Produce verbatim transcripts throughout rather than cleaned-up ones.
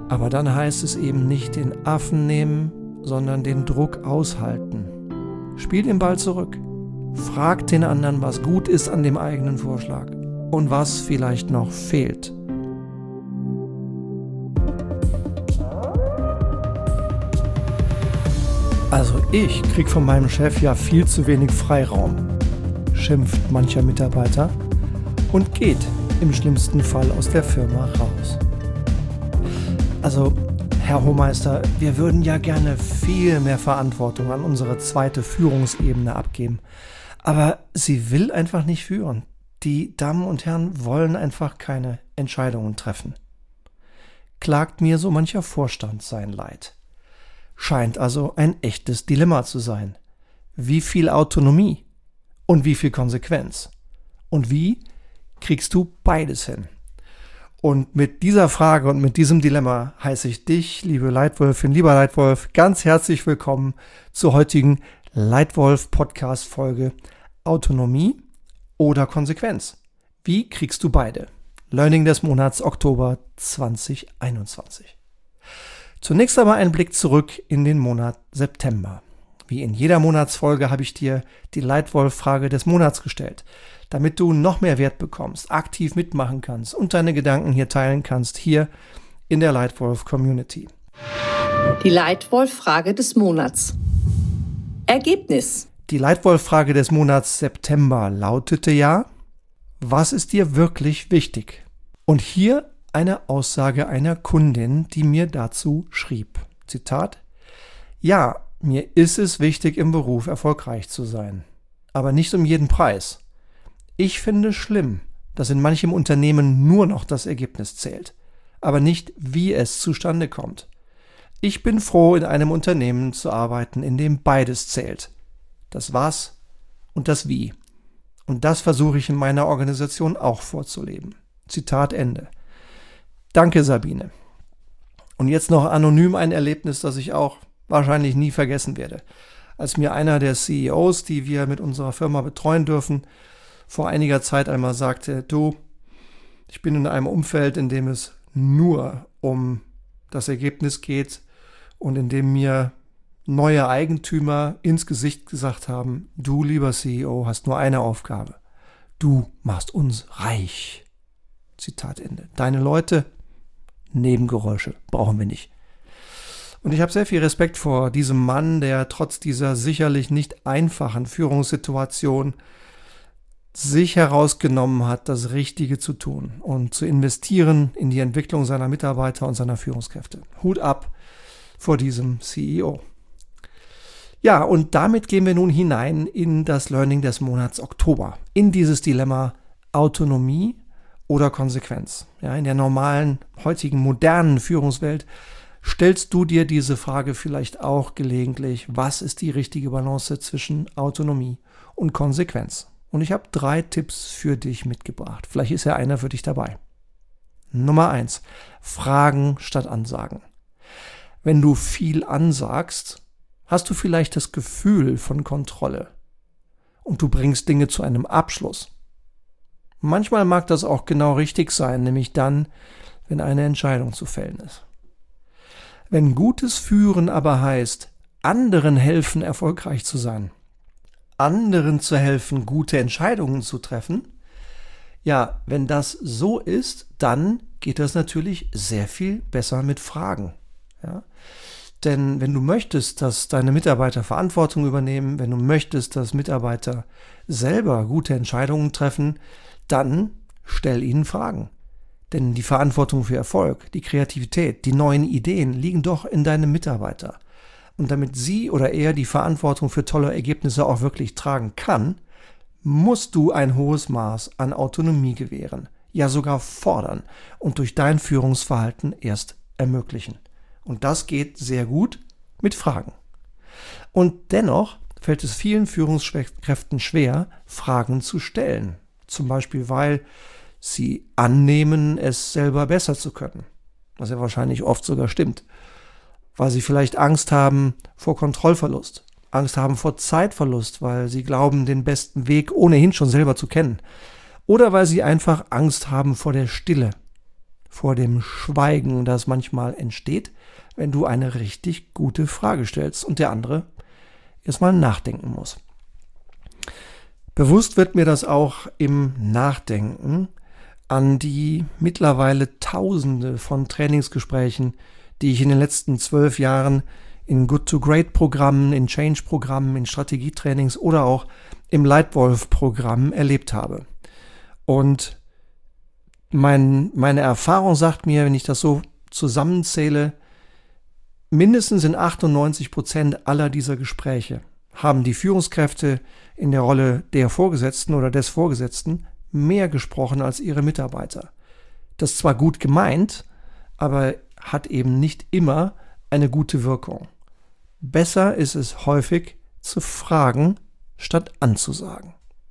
Aber dann heißt es eben nicht den Affen nehmen, sondern den Druck aushalten. Spiel den Ball zurück. Frag den anderen, was gut ist an dem eigenen Vorschlag und was vielleicht noch fehlt. Also ich krieg von meinem Chef ja viel zu wenig Freiraum, schimpft mancher Mitarbeiter und geht im schlimmsten Fall aus der Firma raus. Also, Herr Hohmeister, wir würden ja gerne viel mehr Verantwortung an unsere zweite Führungsebene abgeben. Aber sie will einfach nicht führen. Die Damen und Herren wollen einfach keine Entscheidungen treffen. Klagt mir so mancher Vorstand sein Leid. Scheint also ein echtes Dilemma zu sein. Wie viel Autonomie und wie viel Konsequenz? Und wie kriegst du beides hin? Und mit dieser Frage und mit diesem Dilemma heiße ich dich, liebe Leitwölfin, lieber Leitwolf, ganz herzlich willkommen zur heutigen Leitwolf-Podcast-Folge Autonomie oder Konsequenz. Wie kriegst du beide? Learning des Monats Oktober zwanzig einundzwanzig. Zunächst aber ein Blick zurück in den Monat September. Wie in jeder Monatsfolge habe ich dir die Leitwolf-Frage des Monats gestellt, damit du noch mehr Wert bekommst, aktiv mitmachen kannst und deine Gedanken hier teilen kannst, hier in der Leitwolf-Community. Die Leitwolf-Frage des Monats. Ergebnis. Die Leitwolf-Frage des Monats September lautete ja: Was ist dir wirklich wichtig? Und hier eine Aussage einer Kundin, die mir dazu schrieb. Zitat: Ja, mir ist es wichtig, im Beruf erfolgreich zu sein, aber nicht um jeden Preis. Ich finde schlimm, dass in manchem Unternehmen nur noch das Ergebnis zählt, aber nicht, wie es zustande kommt. Ich bin froh, in einem Unternehmen zu arbeiten, in dem beides zählt. Das Was und das Wie. Und das versuche ich in meiner Organisation auch vorzuleben. Zitat Ende. Danke, Sabine. Und jetzt noch anonym ein Erlebnis, das ich auch wahrscheinlich nie vergessen werde. Als mir einer der C E Os, die wir mit unserer Firma betreuen dürfen, vor einiger Zeit einmal sagte: Du, ich bin in einem Umfeld, in dem es nur um das Ergebnis geht und in dem mir neue Eigentümer ins Gesicht gesagt haben: Du, lieber C E O, hast nur eine Aufgabe. Du machst uns reich. Zitat Ende. Deine Leute, Nebengeräusche, brauchen wir nicht. Und ich habe sehr viel Respekt vor diesem Mann, der trotz dieser sicherlich nicht einfachen Führungssituation sich herausgenommen hat, das Richtige zu tun und zu investieren in die Entwicklung seiner Mitarbeiter und seiner Führungskräfte. Hut ab vor diesem C E O. Ja, und damit gehen wir nun hinein in das Learning des Monats Oktober, in dieses Dilemma Autonomie oder Konsequenz. Ja, in der normalen, heutigen, modernen Führungswelt stellst du dir diese Frage vielleicht auch gelegentlich: Was ist die richtige Balance zwischen Autonomie und Konsequenz? Und ich habe drei Tipps für dich mitgebracht. Vielleicht ist ja einer für dich dabei. Nummer eins: Fragen statt Ansagen. Wenn du viel ansagst, hast du vielleicht das Gefühl von Kontrolle und du bringst Dinge zu einem Abschluss. Manchmal mag das auch genau richtig sein, nämlich dann, wenn eine Entscheidung zu fällen ist. Wenn gutes Führen aber heißt, anderen helfen, erfolgreich zu sein, anderen zu helfen, gute Entscheidungen zu treffen, ja, wenn das so ist, dann geht das natürlich sehr viel besser mit Fragen. Ja? Denn wenn du möchtest, dass deine Mitarbeiter Verantwortung übernehmen, wenn du möchtest, dass Mitarbeiter selber gute Entscheidungen treffen, dann stell ihnen Fragen. Denn die Verantwortung für Erfolg, die Kreativität, die neuen Ideen liegen doch in deinem Mitarbeiter. Und damit sie oder er die Verantwortung für tolle Ergebnisse auch wirklich tragen kann, musst du ein hohes Maß an Autonomie gewähren, ja sogar fordern und durch dein Führungsverhalten erst ermöglichen. Und das geht sehr gut mit Fragen. Und dennoch fällt es vielen Führungskräften schwer, Fragen zu stellen. Zum Beispiel, weil sie annehmen, es selber besser zu können. Was ja wahrscheinlich oft sogar stimmt. Weil sie vielleicht Angst haben vor Kontrollverlust, Angst haben vor Zeitverlust, weil sie glauben, den besten Weg ohnehin schon selber zu kennen. Oder weil sie einfach Angst haben vor der Stille. vor dem Schweigen, das manchmal entsteht, wenn du eine richtig gute Frage stellst und der andere erstmal nachdenken muss. Bewusst wird mir das auch im Nachdenken an die mittlerweile Tausende von Trainingsgesprächen, die ich in den letzten zwölf Jahren in Good-to-Great-Programmen, in Change-Programmen, in Strategietrainings oder auch im Leitwolf-Programm erlebt habe. Und mein, meine Erfahrung sagt mir, wenn ich das so zusammenzähle, mindestens in achtundneunzig Prozent aller dieser Gespräche haben die Führungskräfte in der Rolle der Vorgesetzten oder des Vorgesetzten mehr gesprochen als ihre Mitarbeiter. Das ist zwar gut gemeint, aber hat eben nicht immer eine gute Wirkung. Besser ist es häufig zu fragen, statt anzusagen.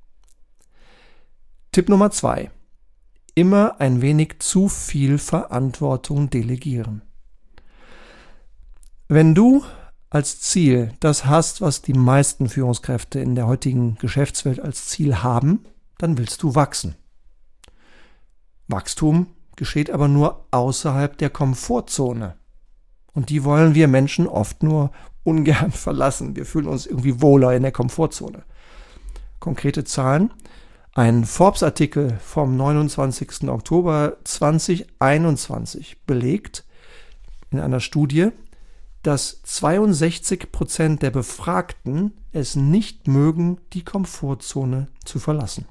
Tipp Nummer zwei. Immer ein wenig zu viel Verantwortung delegieren. Wenn du als Ziel das hast, was die meisten Führungskräfte in der heutigen Geschäftswelt als Ziel haben, dann willst du wachsen. Wachstum geschieht aber nur außerhalb der Komfortzone. Und die wollen wir Menschen oft nur ungern verlassen. Wir fühlen uns irgendwie wohler in der Komfortzone. Konkrete Zahlen. Ein Forbes-Artikel vom neunundzwanzigsten Oktober zweitausendeinundzwanzig belegt in einer Studie, dass zweiundsechzig Prozent der Befragten es nicht mögen, die Komfortzone zu verlassen.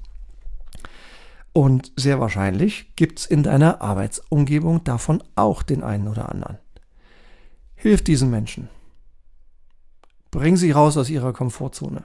Und sehr wahrscheinlich gibt es in deiner Arbeitsumgebung davon auch den einen oder anderen. Hilf diesen Menschen. Bring sie raus aus ihrer Komfortzone.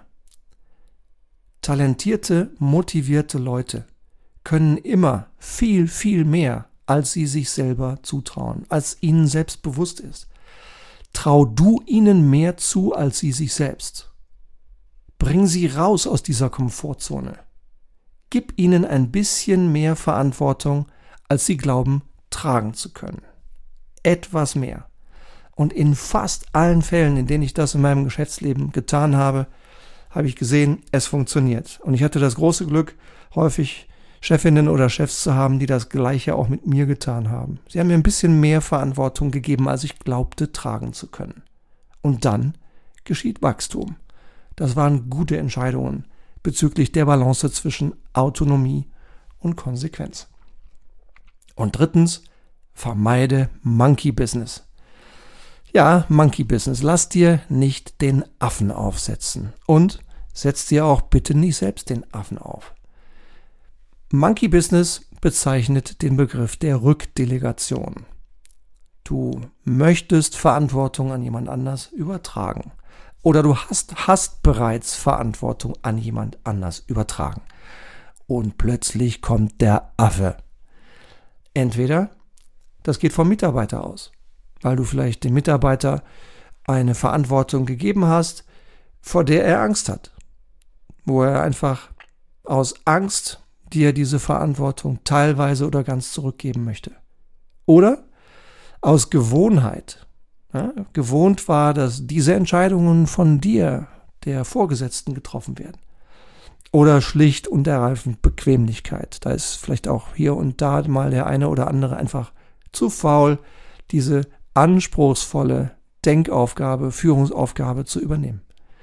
Talentierte, motivierte Leute können immer viel, viel mehr, als sie sich selber zutrauen, als ihnen selbst bewusst ist. Trau du ihnen mehr zu, als sie sich selbst. Bring sie raus aus dieser Komfortzone. Gib ihnen ein bisschen mehr Verantwortung, als sie glauben, tragen zu können. Etwas mehr. Und in fast allen Fällen, in denen ich das in meinem Geschäftsleben getan habe, habe ich gesehen, es funktioniert. Und ich hatte das große Glück, häufig Chefinnen oder Chefs zu haben, die das Gleiche auch mit mir getan haben. Sie haben mir ein bisschen mehr Verantwortung gegeben, als ich glaubte, tragen zu können. Und dann geschieht Wachstum. Das waren gute Entscheidungen bezüglich der Balance zwischen Autonomie und Konsequenz. Und drittens, vermeide Monkey Business. Ja, Monkey Business. Lass dir nicht den Affen aufsetzen. Und setz dir auch bitte nicht selbst den Affen auf. Monkey Business bezeichnet den Begriff der Rückdelegation. Du möchtest Verantwortung an jemand anders übertragen. Oder du hast, hast bereits Verantwortung an jemand anders übertragen. Und plötzlich kommt der Affe. Entweder das geht vom Mitarbeiter aus, weil du vielleicht dem Mitarbeiter eine Verantwortung gegeben hast, vor der er Angst hat. Wo er einfach aus Angst dir diese Verantwortung teilweise oder ganz zurückgeben möchte. Oder aus Gewohnheit. Ja, gewohnt war, dass diese Entscheidungen von dir, der Vorgesetzten, getroffen werden. Oder schlicht und ergreifend Bequemlichkeit. Da ist vielleicht auch hier und da mal der eine oder andere einfach zu faul, diese anspruchsvolle Denkaufgabe, Führungsaufgabe zu übernehmen.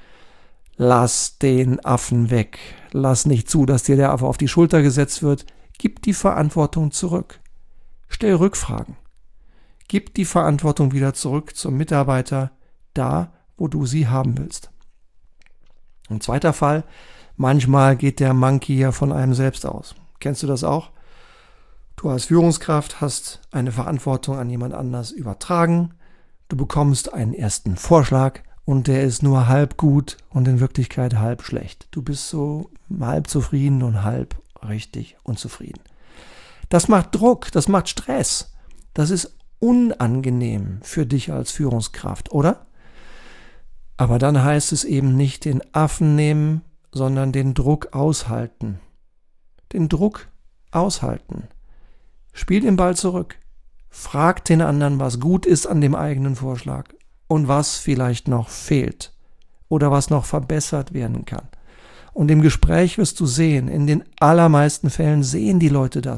Lass den Affen weg. Lass nicht zu, dass dir der Affe auf die Schulter gesetzt wird. Gib die Verantwortung zurück. Stell Rückfragen. Gib die Verantwortung wieder zurück zum Mitarbeiter, da, wo du sie haben willst. Ein zweiter Fall, manchmal geht der Monkey ja von einem selbst aus. Kennst du das auch? Du als Führungskraft hast eine Verantwortung an jemand anders übertragen. Du bekommst einen ersten Vorschlag und der ist nur halb gut und in Wirklichkeit halb schlecht. Du bist so halb zufrieden und halb richtig unzufrieden. Das macht Druck, das macht Stress. Das ist unangenehm für dich als Führungskraft, oder? Aber dann heißt es eben nicht den Affen nehmen, sondern den Druck aushalten. Den Druck aushalten. Spiel den Ball zurück. Frag den anderen, was gut ist an dem eigenen Vorschlag und was vielleicht noch fehlt oder was noch verbessert werden kann. Und im Gespräch wirst du sehen, in den allermeisten Fällen sehen die Leute das.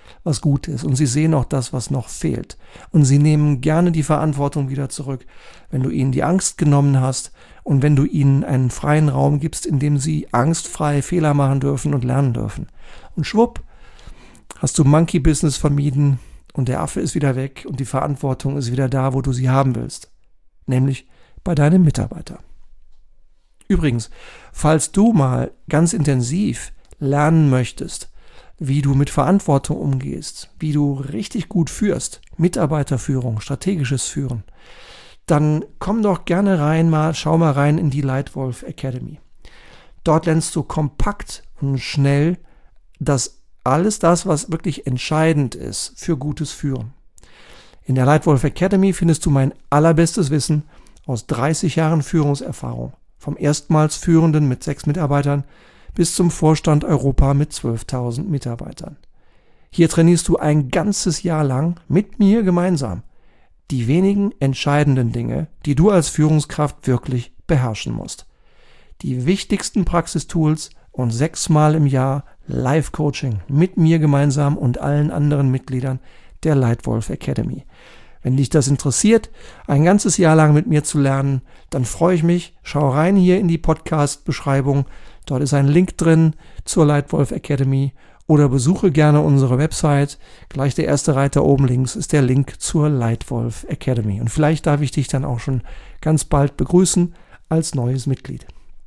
was gut ist und sie sehen auch das, was noch fehlt. Und sie nehmen gerne die Verantwortung wieder zurück, wenn du ihnen die Angst genommen hast und wenn du ihnen einen freien Raum gibst, in dem sie angstfrei Fehler machen dürfen und lernen dürfen. Und schwupp, hast du Monkey Business vermieden und der Affe ist wieder weg und die Verantwortung ist wieder da, wo du sie haben willst, nämlich bei deinem Mitarbeiter. Übrigens, falls du mal ganz intensiv lernen möchtest, wie du mit Verantwortung umgehst, wie du richtig gut führst, Mitarbeiterführung, strategisches Führen, dann komm doch gerne rein, mal, schau mal rein in die Lightwolf Academy. Dort lernst du kompakt und schnell das alles das, was wirklich entscheidend ist für gutes Führen. In der Lightwolf Academy findest du mein allerbestes Wissen aus dreißig Jahren Führungserfahrung, vom erstmals Führenden mit sechs Mitarbeitern bis zum Vorstand Europa mit zwölftausend Mitarbeitern. Hier trainierst du ein ganzes Jahr lang mit mir gemeinsam die wenigen entscheidenden Dinge, die du als Führungskraft wirklich beherrschen musst. Die wichtigsten Praxistools und sechsmal im Jahr Live-Coaching mit mir gemeinsam und allen anderen Mitgliedern der Lightwolf Academy. Wenn dich das interessiert, ein ganzes Jahr lang mit mir zu lernen, dann freue ich mich. Schau rein hier in die Podcast-Beschreibung. Dort ist ein Link drin zur Lightwolf Academy oder besuche gerne unsere Website. Gleich der erste Reiter oben links ist der Link zur Lightwolf Academy. Und vielleicht darf ich dich dann auch schon ganz bald begrüßen als neues Mitglied.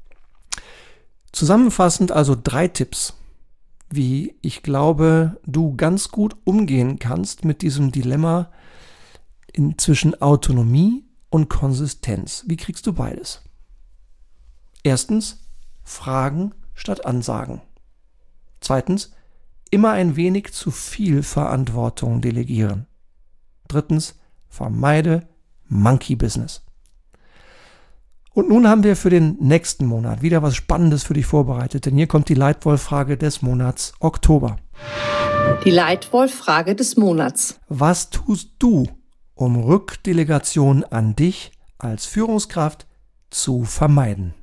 Zusammenfassend also drei Tipps, wie ich glaube, du ganz gut umgehen kannst mit diesem Dilemma in zwischen Autonomie und Konsistenz. Wie kriegst du beides? Erstens, Fragen statt Ansagen. Zweitens, immer ein wenig zu viel Verantwortung delegieren. Drittens, vermeide Monkey Business. Und nun haben wir für den nächsten Monat wieder was Spannendes für dich vorbereitet, denn hier kommt die Lightwolf-Frage des Monats Oktober. Die Lightwolf-Frage des Monats. Was tust du, um Rückdelegation an dich als Führungskraft zu vermeiden?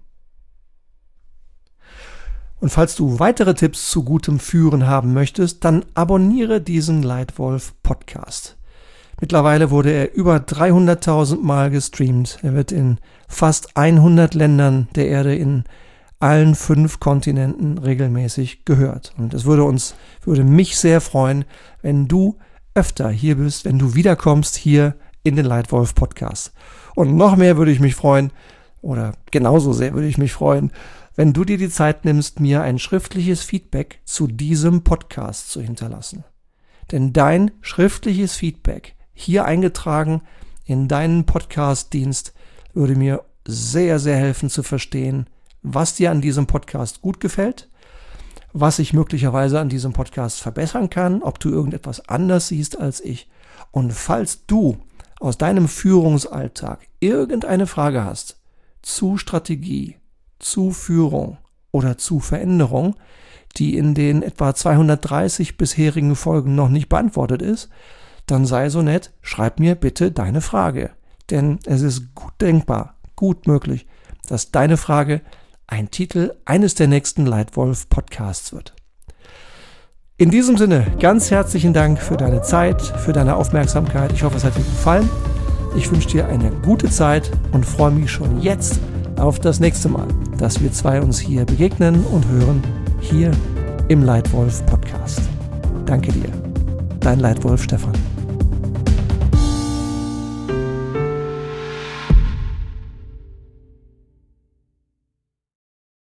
Und falls du weitere Tipps zu gutem Führen haben möchtest, dann abonniere diesen Lightwolf Podcast. Mittlerweile wurde er über dreihunderttausend Mal gestreamt. Er wird in fast hundert Ländern der Erde in allen fünf Kontinenten regelmäßig gehört. Und es würde uns, würde mich sehr freuen, wenn du öfter hier bist, wenn du wiederkommst hier in den Lightwolf Podcast. Und noch mehr würde ich mich freuen, oder genauso sehr würde ich mich freuen, wenn du dir die Zeit nimmst, mir ein schriftliches Feedback zu diesem Podcast zu hinterlassen. Denn dein schriftliches Feedback, hier eingetragen in deinen Podcast-Dienst, würde mir sehr, sehr helfen zu verstehen, was dir an diesem Podcast gut gefällt, was ich möglicherweise an diesem Podcast verbessern kann, ob du irgendetwas anders siehst als ich. Und falls du aus deinem Führungsalltag irgendeine Frage hast zu Strategie, zu Führung oder zu Veränderung, die in den etwa zweihundertdreißig bisherigen Folgen noch nicht beantwortet ist, dann sei so nett, schreib mir bitte deine Frage. Denn es ist gut denkbar, gut möglich, dass deine Frage ein Titel eines der nächsten Lightwolf Podcasts wird. In diesem Sinne, ganz herzlichen Dank für deine Zeit, für deine Aufmerksamkeit. Ich hoffe, es hat dir gefallen. Ich wünsche dir eine gute Zeit und freue mich schon jetzt auf das nächste Mal, dass wir zwei uns hier begegnen und hören, hier im Lightwolf Podcast. Danke dir, dein Lightwolf Stefan.